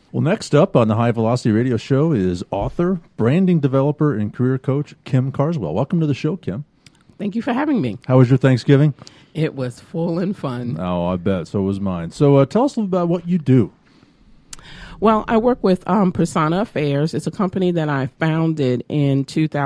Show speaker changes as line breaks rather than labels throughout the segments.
Well, next up on the High Velocity Radio Show is author, branding developer, and career coach Kim Carswell. Welcome to the show, Kim.
Thank you for having me.
How was your Thanksgiving?
It was full and fun.
Oh, I bet. So was mine. So tell us a little about what you do.
Well, I work with Persona Affairs. It's a company that I founded in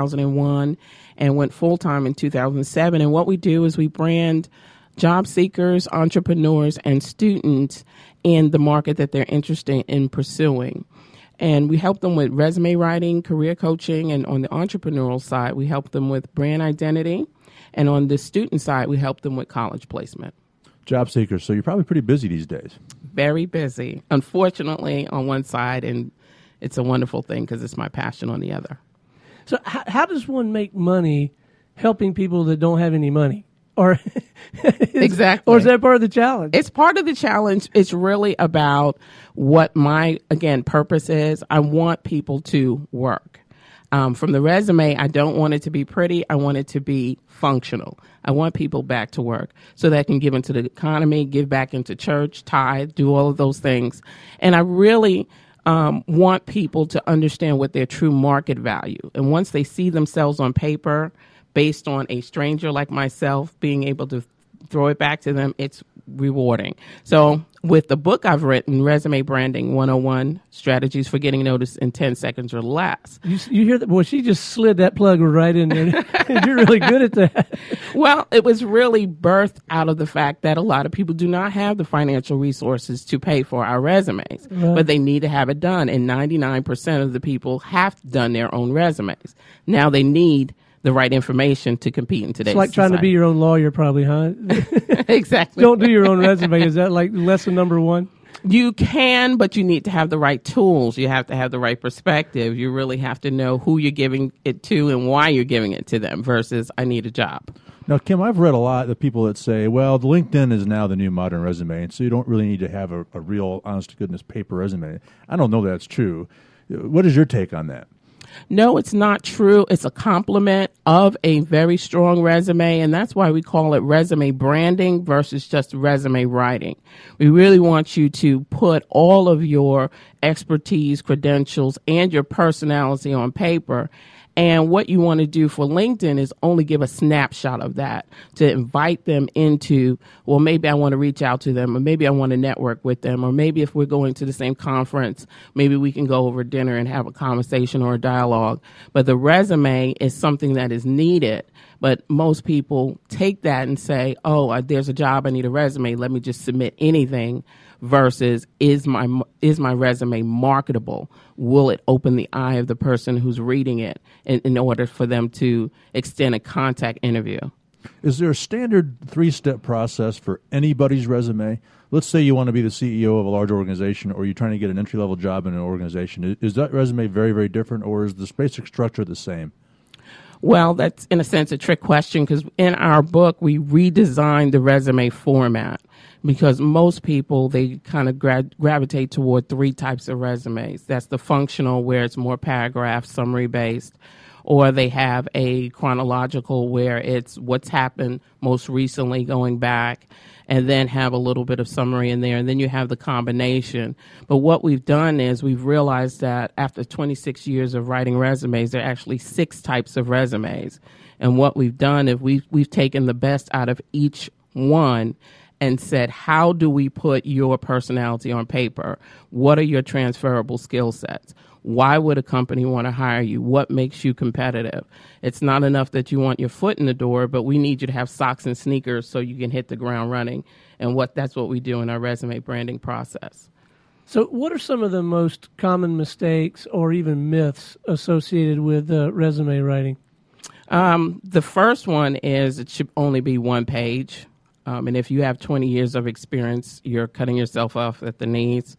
2001 and went full-time in 2007. And what we do is we brand job seekers, entrepreneurs, and students in the market that they're interested in pursuing. And we help them with resume writing, career coaching, and on the entrepreneurial side, we help them with brand identity. And on the student side, we help them with college placement.
Job seekers, so you're probably pretty busy these days.
Very busy, unfortunately, on one side, and it's a wonderful thing because it's my passion on the other.
So how does one make money helping people that don't have any money? Or
exactly.
Or is that part of the challenge?
It's part of the challenge. It's really about what my, again, purpose is. I want people to work. From the resume, I don't want it to be pretty. I want it to be functional. I want people back to work so that I can give into the economy, give back into church, tithe, do all of those things. And I really want people to understand what their true market value. And once they see themselves on paper, based on a stranger like myself, being able to throw it back to them, it's rewarding. So with the book I've written, Resume Branding 101, Strategies for Getting Noticed in 10 Seconds or Less.
You hear that? Boy, she just slid that plug right in there. You're really good at that.
Well, it was really birthed out of the fact that a lot of people do not have the financial resources to pay for our resumes, but they need to have it done. And 99% of the people have done their own resumes. Now they need the right information to compete in today's
It's like
society.
trying to be your own lawyer, probably, huh?
Exactly.
Don't do your own resume. Is that like lesson number one?
You can, but you need to have the right tools. You have to have the right perspective. You really have to know who you're giving it to and why you're giving it to them versus I need a job.
Now, Kim, I've read a lot of people that say, well, the LinkedIn is now the new modern resume, and so you don't really need to have a real, honest-to-goodness paper resume. I don't know that's true. What is your take on that?
No, it's not true. It's a complement of a very strong resume, and that's why we call it resume branding versus just resume writing. We really want you to put all of your expertise, credentials, and your personality on paper. And what you want to do for LinkedIn is only give a snapshot of that to invite them into, well, maybe I want to reach out to them, or maybe I want to network with them, or maybe if we're going to the same conference, maybe we can go over dinner and have a conversation or a dialogue. But the resume is something that is needed. But most people take that and say, oh, there's a job, I need a resume, let me just submit anything, versus is my resume marketable? Will it open the eye of the person who's reading it in order for them to extend a contact interview?
Is there a standard 3-step process for anybody's resume? Let's say you want to be the CEO of a large organization, or you're trying to get an entry-level job in an organization. Is that resume very, very different, or is the basic structure the same?
Well, that's in a sense a trick question because in our book, we redesigned the resume format because most people, they kind of gravitate toward 3 types of resumes. That's the functional, where it's more paragraph, summary-based, or they have a chronological where it's what's happened most recently going back, and then have a little bit of summary in there, and then you have the combination. But what we've done is we've realized that after 26 years of writing resumes, there are actually 6 types of resumes. And what we've done is we've taken the best out of each one and said, how do we put your personality on paper? What are your transferable skill sets? Why would a company want to hire you? What makes you competitive? It's not enough that you want your foot in the door, but we need you to have socks and sneakers so you can hit the ground running. And that's what we do in our resume branding process.
So what are some of the most common mistakes or even myths associated with resume writing?
The first one is it should only be 1 page. And if you have 20 years of experience, you're cutting yourself off at the knees.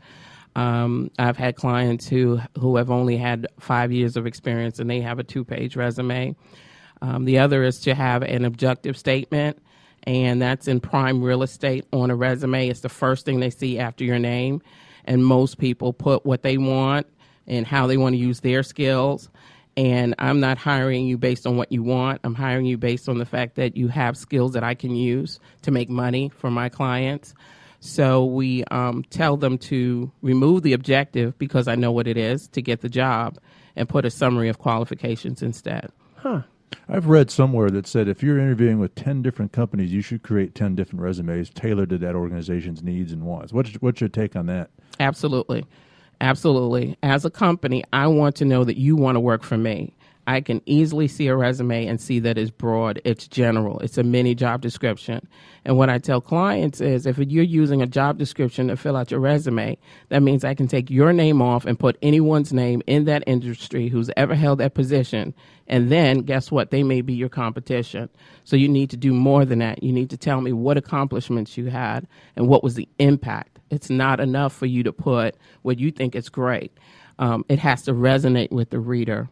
I've had clients who have only had 5 years of experience and they have a 2-page resume. The other is to have an objective statement, and that's in prime real estate on a resume. It's the first thing they see after your name, and most people put what they want and how they want to use their skills. And I'm not hiring you based on what you want. I'm hiring you based on the fact that you have skills that I can use to make money for my clients. So we tell them to remove the objective, because I know what it is, to get the job, and put a summary of qualifications instead.
Huh.
I've read somewhere that said if you're interviewing with 10 different companies, you should create 10 different resumes tailored to that organization's needs and wants. What's your take on that?
Absolutely. Absolutely. As a company, I want to know that you want to work for me. I can easily see a resume and see that it's broad, it's general, it's a mini job description. And what I tell clients is if you're using a job description to fill out your resume, that means I can take your name off and put anyone's name in that industry who's ever held that position. And then guess what? They may be your competition. So you need to do more than that. You need to tell me what accomplishments you had and what was the impact. It's not enough for you to put what you think is great. It has to resonate with the reader.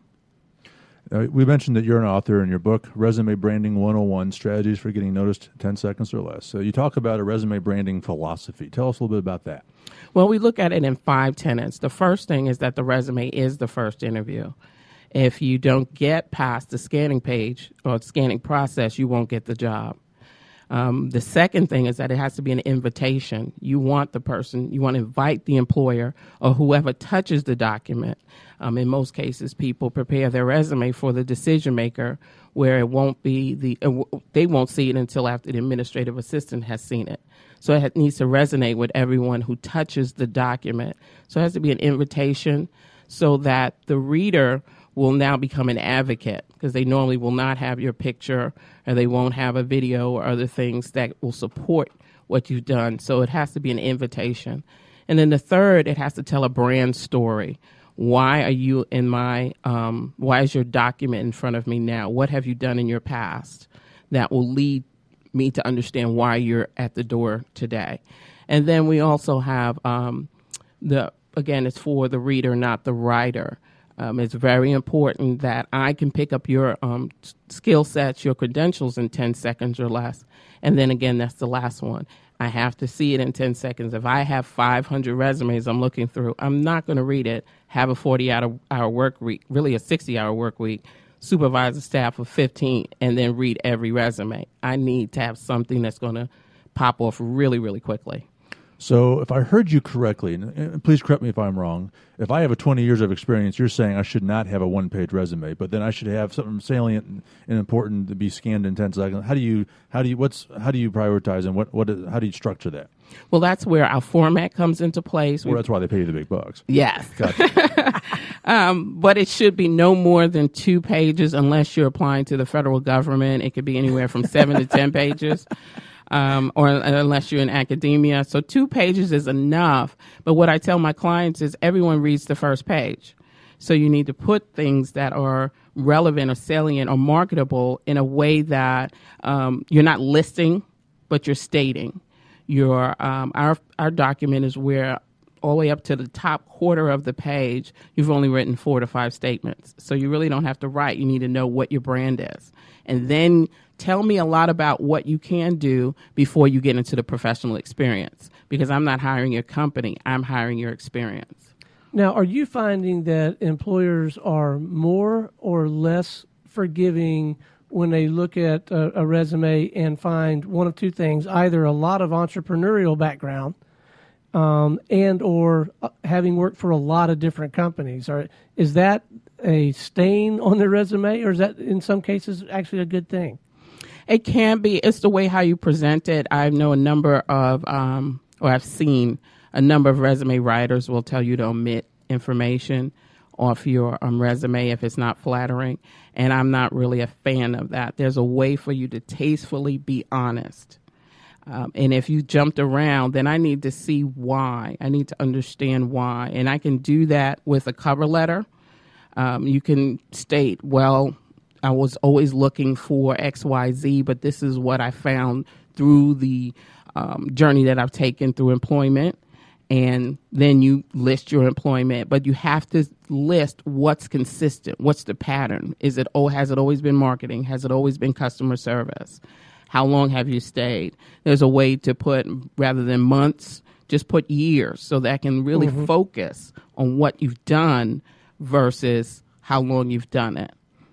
We mentioned that you're an author in your book, Resume Branding 101, Strategies for Getting Noticed in 10 Seconds or Less. So you talk about a resume branding philosophy. Tell us a little bit about that.
Well, we look at it in 5 tenets. The first thing is that the resume is the first interview. If you don't get past the scanning page or scanning process, you won't get the job. The second thing is that it has to be an invitation. You want the person, you want to invite the employer or whoever touches the document. In most cases, people prepare their resume for the decision maker, where it won't be they won't see it until after the administrative assistant has seen it. So it needs to resonate with everyone who touches the document. So it has to be an invitation so that the reader will now become an advocate, because they normally will not have your picture or they won't have a video or other things that will support what you've done. So it has to be an invitation. And then the third, it has to tell a brand story. Why are you in why is your document in front of me now? What have you done in your past that will lead me to understand why you're at the door today? And then we also have again, it's for the reader, not the writer. It's very important that I can pick up your skill sets, your credentials in 10 seconds or less. And then again, that's the last one. I have to see it in 10 seconds. If I have 500 resumes I'm looking through, I'm not going to read it, have a 40-hour work week, really a 60-hour work week, supervise a staff of 15, and then read every resume. I need to have something that's going to pop off really, really quickly.
So if I heard you correctly, and please correct me if I'm wrong, if I have 20 years of experience, you're saying I should not have a one-page resume, but then I should have something salient and important to be scanned in 10 seconds. How do you prioritize, and how do you structure that?
Well, that's where our format comes into place.
Well, that's why they pay you the big bucks.
Yes.
Gotcha.
But it should be no more than 2 pages unless you're applying to the federal government. It could be anywhere from 7 to 10 pages. Or unless you're in academia. So 2 pages is enough. But what I tell my clients is everyone reads the first page. So you need to put things that are relevant or salient or marketable in a way that you're not listing, but you're stating. Our document is where all the way up to the top quarter of the page, you've only written 4 to 5 statements. So you really don't have to write. You need to know what your brand is. And then tell me a lot about what you can do before you get into the professional experience, because I'm not hiring your company. I'm hiring your experience.
Now, are you finding that employers are more or less forgiving when they look at a resume and find one of 2 things, either a lot of entrepreneurial background and or having worked for a lot of different companies? Or is that a stain on the resume, or is that in some cases actually a good thing?
It can be. It's the way how you present it. I know a number of, or I've seen a number of resume writers will tell you to omit information off your resume if it's not flattering. And I'm not really a fan of that. There's a way for you to tastefully be honest. And if you jumped around, then I need to see why. I need to understand why. And I can do that with a cover letter. You can state, well, I was always looking for XYZ, but this is what I found through the journey that I've taken through employment. And then you list your employment, but you have to list what's consistent. What's the pattern? Has it always been marketing? Has it always been customer service? How long have you stayed? There's a way to put, rather than months, just put years, so that I can really focus on what you've done versus how long you've done it.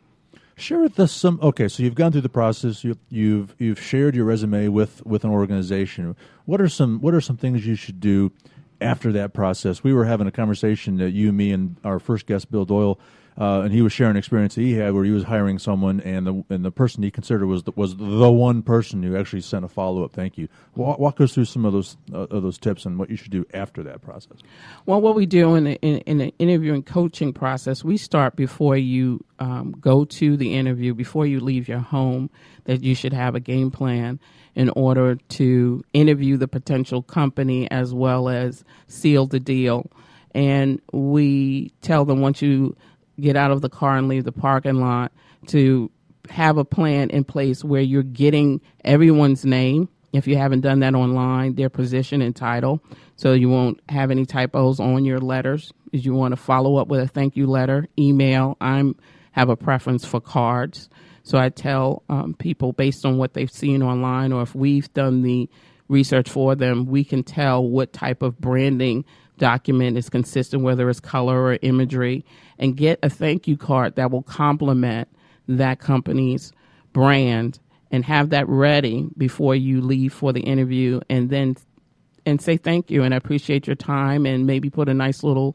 Share with us some. Okay, so you've gone through the process. You've shared your resume with an organization. What are some things you should do after that process? We were having a conversation that you, me, and our first guest, Bill Doyle, and he was sharing an experience that he had where he was hiring someone, and the person he considered was the one person who actually sent a follow-up thank you. Walk us through some of those tips and what you should do after that process.
Well, what we do in the interview and coaching process, we start before you go to the interview, before you leave your home, that you should have a game plan in order to interview the potential company as well as seal the deal. And we tell them once you get out of the car and leave the parking lot to have a plan in place where you're getting everyone's name. If you haven't done that online, their position and title, so you won't have any typos on your letters. If you want to follow up with a thank you letter, email. I have a preference for cards. So I tell people based on what they've seen online, or if we've done the research for them, we can tell what type of branding document is consistent, whether it's color or imagery, and get a thank you card that will complement that company's brand, and have that ready before you leave for the interview, and say thank you and I appreciate your time, and maybe put a nice little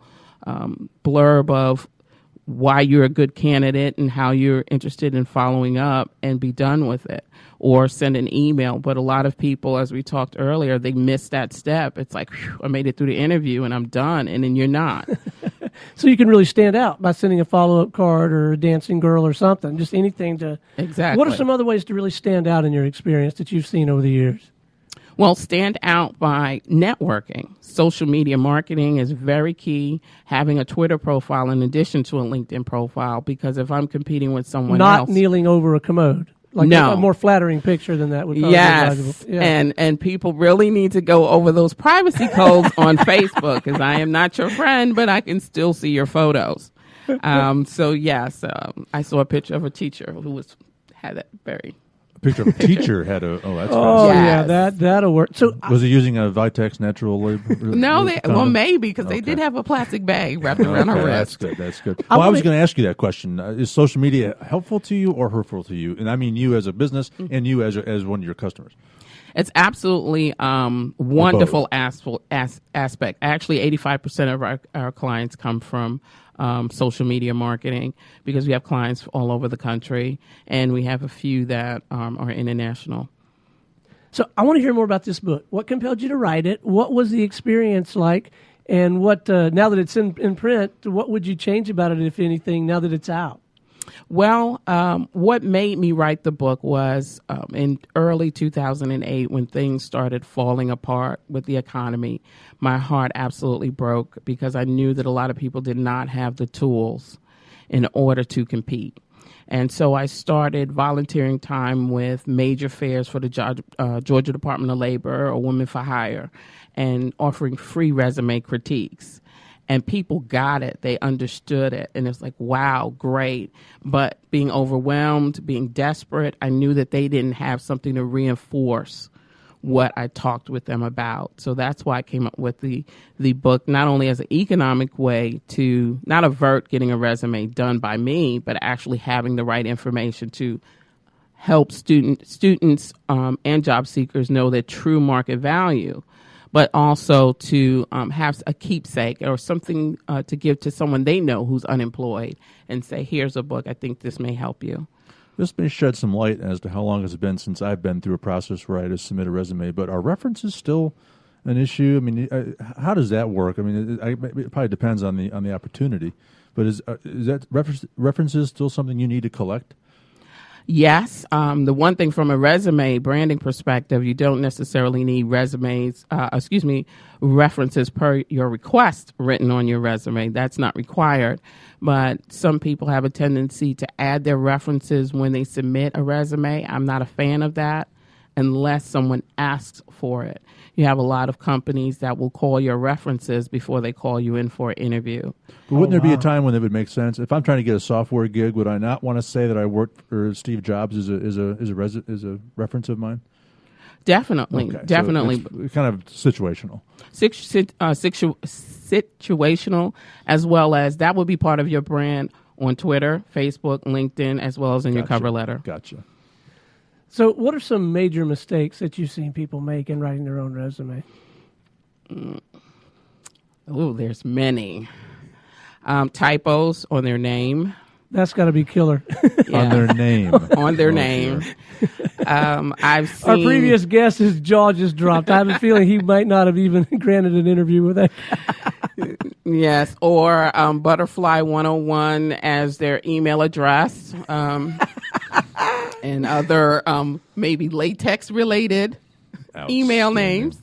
blurb of why you're a good candidate and how you're interested in following up, and be done with it. Or send an email. But a lot of people, as we talked earlier, they miss that step. It's like, whew, I made it through the interview and I'm done, and then you're not.
So you can really stand out by sending a follow-up card or a dancing girl or something, just anything to...
Exactly.
What are some other ways to really stand out in your experience that you've seen over the years?
Well, stand out by networking. Social media marketing is very key. Having a Twitter profile in addition to a LinkedIn profile, because if I'm competing with someone else...
Not kneeling over a commode. Like
no.
A more flattering picture than that would probably be valuable.
Yeah. And people really need to go over those privacy codes on Facebook, because I am not your friend, but I can still see your photos. So yes, I saw a picture of a teacher who had that very...
A picture of a teacher had a... Oh, that's
oh
yes.
Yeah, that'll work. So
was he using a Vitex Natural Labor?
No, maybe, because they did have a plastic bag wrapped around her wrist.
That's good. Well, I was going to ask you that question. Is social media helpful to you or hurtful to you? And I mean you as a business and you as one of your customers.
It's absolutely wonderful aspect. Actually, 85% of our clients come from social media marketing, because we have clients all over the country, and we have a few that are international.
So I want to hear more about this book. What compelled you to write it? What was the experience like? And what now that it's in print, what would you change about it, if anything, now that it's out?
Well, what made me write the book was in early 2008, when things started falling apart with the economy, my heart absolutely broke, because I knew that a lot of people did not have the tools in order to compete. And so I started volunteering time with major fairs for the Georgia Department of Labor or Women for Hire, and offering free resume critiques. And people got it. They understood it. And it's like, wow, great. But being overwhelmed, being desperate, I knew that they didn't have something to reinforce what I talked with them about. So that's why I came up with the book, not only as an economic way to not avert getting a resume done by me, but actually having the right information to help students and job seekers know their true market value, but also to have a keepsake or something to give to someone they know who's unemployed, and say, here's a book, I think this may help you.
This may shed some light as to how long it's been since I've been through a process where I had to submit a resume, but are references still an issue? I mean, how does that work? I mean, it probably depends on the opportunity, but is that references still something you need to collect?
Yes. The one thing from a resume branding perspective, you don't necessarily need references per your request written on your resume. That's not required. But some people have a tendency to add their references when they submit a resume. I'm not a fan of that unless someone asks for it. You have a lot of companies that will call your references before they call you in for an interview.
But wouldn't there be a time when it would make sense? If I'm trying to get a software gig, would I not want to say that I worked for Steve Jobs as a reference of mine?
Definitely,
okay.
definitely.
So it's kind of situational.
Situational, as well as that would be part of your brand on Twitter, Facebook, LinkedIn, as well as in your cover letter.
Gotcha.
So what are some major mistakes that you've seen people make in writing their own resume?
Oh, there's many. Typos on their name.
That's got to be killer.
Yeah.
On their name.
On their name. I've seen...
Our previous guest, his jaw just dropped. I have a feeling he might not have even granted an interview with that.
Yes, or Butterfly 101 as their email address, and other maybe latex-related email names.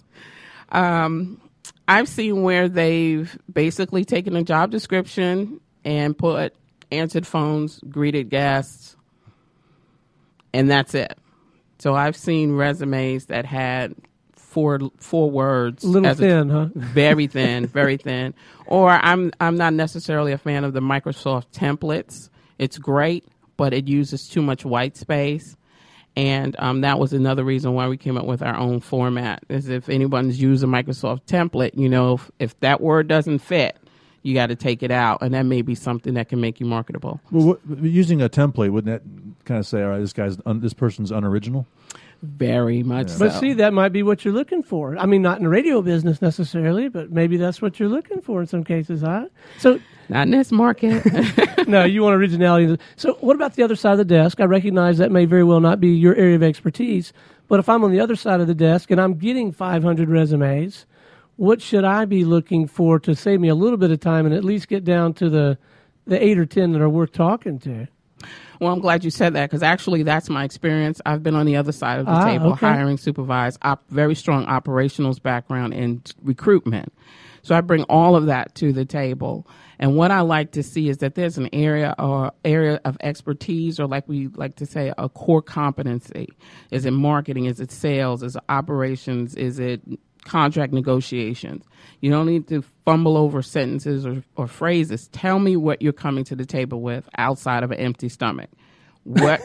I've seen where they've basically taken a job description and put answered phones, greeted guests, and that's it. So I've seen resumes that had four words.
Little thin, huh?
Very thin, very thin. Or I'm not necessarily a fan of the Microsoft templates. It's great, but it uses too much white space. And that was another reason why we came up with our own format, is if anyone's used a Microsoft template, you know, if that word doesn't fit, you got to take it out, and that may be something that can make you marketable.
Well, using a template, wouldn't that kind of say, all right, this person's unoriginal?
Very much so.
But see, that might be what you're looking for. I mean, not in the radio business necessarily, but maybe that's what you're looking for in some cases, huh? So,
not in this market.
No, you want originality. So what about the other side of the desk? I recognize that may very well not be your area of expertise, but if I'm on the other side of the desk and I'm getting 500 resumes, what should I be looking for to save me a little bit of time and at least get down to the 8 or 10 that are worth talking to?
Well, I'm glad you said that, because actually that's my experience. I've been on the other side of the table,
okay.
hiring, supervise, very strong operationals background in recruitment. So I bring all of that to the table. And what I like to see is that there's an area of expertise, or like we like to say, a core competency. Is it marketing? Is it sales? Is it operations? Is it contract negotiations? You don't need to fumble over sentences or phrases. Tell me what you're coming to the table with outside of an empty stomach. What?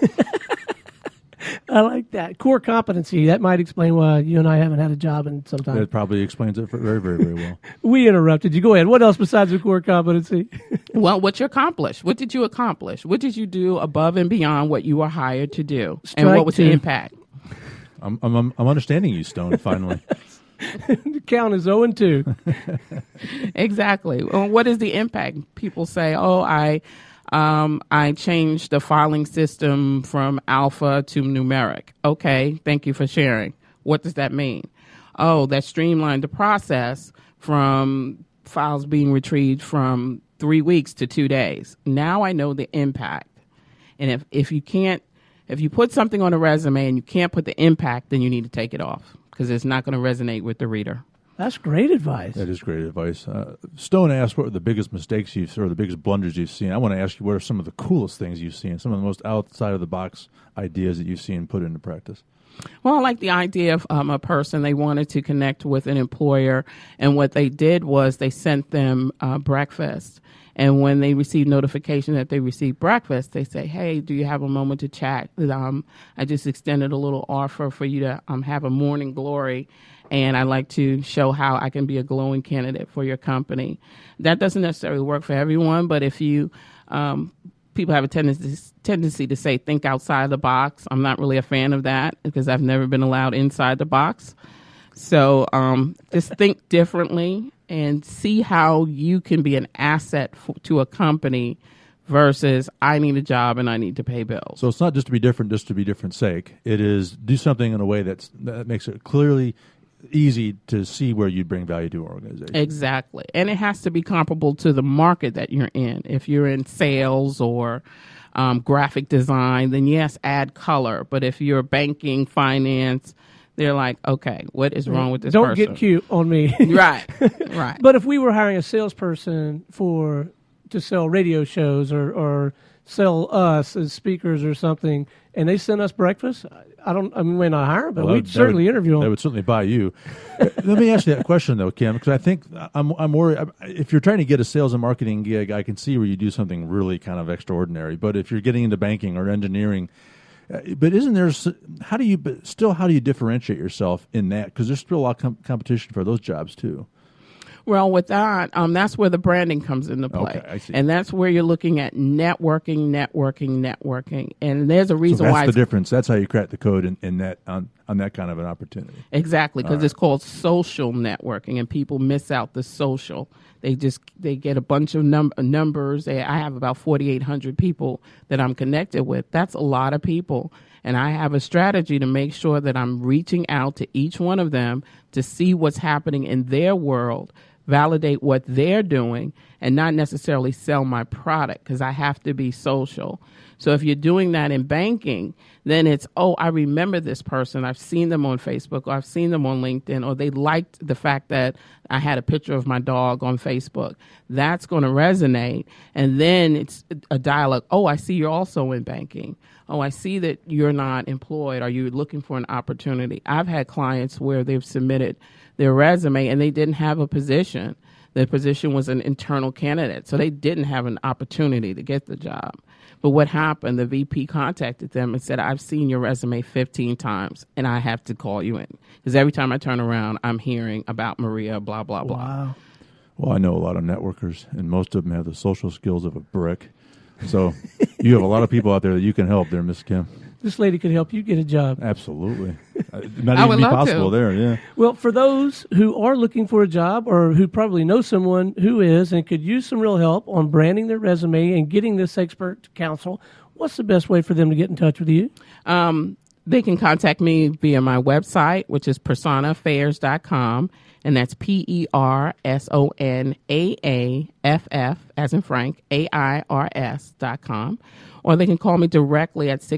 I like that. Core competency. That might explain why you and I haven't had a job in some time.
That probably explains it very, very, very well.
We interrupted you. Go ahead. What else besides the core competency?
Well, what you accomplished. What did you accomplish? What did you do above and beyond what you were hired to do?
Strike
and what was
two.
the impact?
I'm understanding you, Stone, finally.
The count is 0-2.
Exactly. Well, what is the impact? People say, "Oh, I changed the filing system from alpha to numeric." Okay, thank you for sharing. What does that mean? Oh, that streamlined the process from files being retrieved from 3 weeks to 2 days. Now I know the impact. And if you put something on a resume and you can't put the impact, then you need to take it off, because it's not going to resonate with the reader.
That's great advice.
That is great advice. Stone asked what were the biggest mistakes or the biggest blunders you've seen. I want to ask you, what are some of the coolest things you've seen, some of the most outside of the box ideas that you've seen put into practice?
Well, I like the idea of a person, they wanted to connect with an employer, and what they did was they sent them breakfast. And when they received notification that they received breakfast, they say, "Hey, do you have a moment to chat? I just extended a little offer for you to have a morning glory, and I'd like to show how I can be a glowing candidate for your company." That doesn't necessarily work for everyone, but if you people have a tendency to say, think outside the box. I'm not really a fan of that, because I've never been allowed inside the box. So just think differently and see how you can be an asset to a company versus I need a job and I need to pay bills.
So it's not just to be different sake. It is do something in a way that makes it clearly easy to see where you bring value to an organization.
Exactly. And it has to be comparable to the market that you're in. If you're in sales or graphic design, then yes, add color. But if you're banking, finance, they're like, okay, what is wrong with this
Don't
person?
get cute on me.
Right.
But if we were hiring a salesperson to sell radio shows or sell us as speakers or something, and they send us breakfast, we may not hire them, but we'd certainly interview them.
They would certainly buy you. Let me ask you that question, though, Kim, because I think I'm worried. If you're trying to get a sales and marketing gig, I can see where you do something really kind of extraordinary. But if you're getting into banking or engineering, but isn't there? How do you differentiate yourself in that? Because there's still a lot of competition for those jobs too.
Well, with that, that's where the branding comes into play.
Okay, I see.
And that's where you're looking at networking. And there's a reason
so
why
that's the difference. That's how you crack the code in that on that kind of an opportunity.
Exactly, because it's called social networking, and people miss out the social. They get a bunch of numbers. I have about 4,800 people that I'm connected with. That's a lot of people. And I have a strategy to make sure that I'm reaching out to each one of them to see what's happening in their world, validate what they're doing, and not necessarily sell my product, because I have to be social. So if you're doing that in banking, then it's, oh, I remember this person. I've seen them on Facebook, or I've seen them on LinkedIn, or they liked the fact that I had a picture of my dog on Facebook. That's going to resonate. And then it's a dialogue. Oh, I see you're also in banking. Oh, I see that you're not employed. Are you looking for an opportunity? I've had clients where they've submitted their resume and they didn't have a position. The position was an internal candidate, so they didn't have an opportunity to get the job. But what happened, the VP contacted them and said, I've seen your resume 15 times, and I have to call you in. Because every time I turn around, I'm hearing about Maria, blah, blah, blah.
Wow.
Well, I know a lot of networkers, and most of them have the social skills of a brick. So you have a lot of people out there that you can help there, Miss Kim.
This lady could help you get a job.
Absolutely. It might
I
even
would
be
love
possible
to.
there, yeah.
Well, for those who are looking for a job or who probably know someone who is and could use some real help on branding their resume and getting this expert counsel, what's the best way for them to get in touch with you?
They can contact me via my website, which is personaaffairs.com, and that's PERSONAAFF, as in Frank, AIRS.com. Or they can call me directly at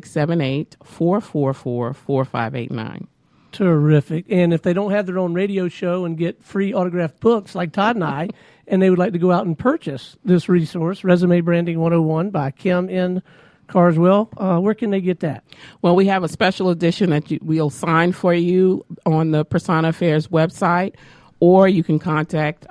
678-444-4589.
Terrific. And if they don't have their own radio show and get free autographed books like Todd and I, and they would like to go out and purchase this resource, Resume Branding 101 by Kim N. Carswell, where can they get that?
Well, we have a special edition that we'll sign for you on the Persona Affairs website, or you can contact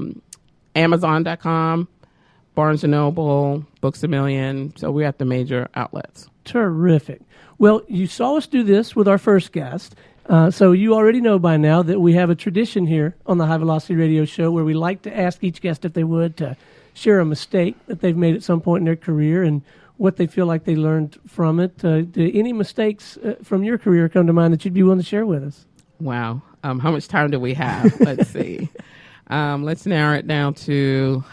Amazon.com, Barnes & Noble, Books A Million. So we're at the major outlets.
Terrific. Well, you saw us do this with our first guest, so you already know by now that we have a tradition here on the High Velocity Radio Show where we like to ask each guest, if they would, to share a mistake that they've made at some point in their career and what they feel like they learned from it. Do any mistakes from your career come to mind that you'd be willing to share with us?
Wow. How much time do we have? Let's see. Let's narrow it down to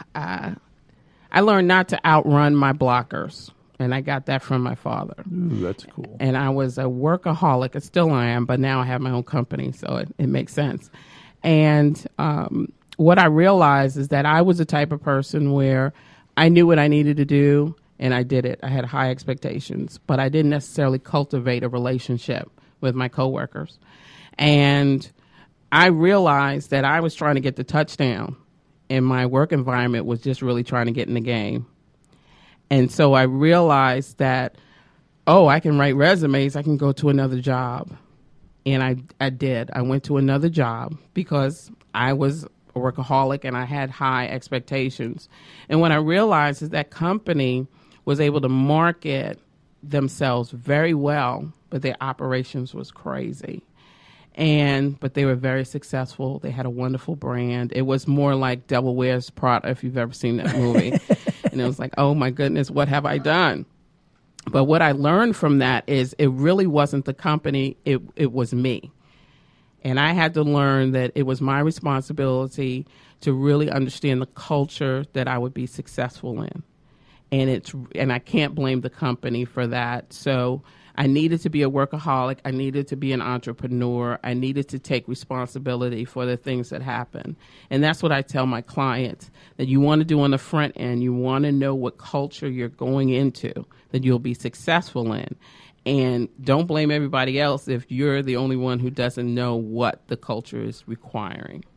I learned not to outrun my blockers, and I got that from my father.
Ooh, that's cool.
And I was a workaholic. I still am, but now I have my own company, so it makes sense. And what I realized is that I was the type of person where I knew what I needed to do, and I did it. I had high expectations, but I didn't necessarily cultivate a relationship with my coworkers. And I realized that I was trying to get the touchdown, and my work environment was just really trying to get in the game. And so I realized that, I can write resumes. I can go to another job. And I did. I went to another job because I was a workaholic and I had high expectations. And what I realized is that company was able to market themselves very well, but their operations was crazy. But they were very successful. They had a wonderful brand. It was more like Devil Wears Prada, if you've ever seen that movie. And it was like, oh my goodness, what have I done? But what I learned from that is it really wasn't the company, it was me. And I had to learn that it was my responsibility to really understand the culture that I would be successful in. And I can't blame the company for that. So I needed to be a workaholic. I needed to be an entrepreneur. I needed to take responsibility for the things that happen. And that's what I tell my clients, that you want to do on the front end. You want to know what culture you're going into that you'll be successful in. And don't blame everybody else if you're the only one who doesn't know what the culture is requiring.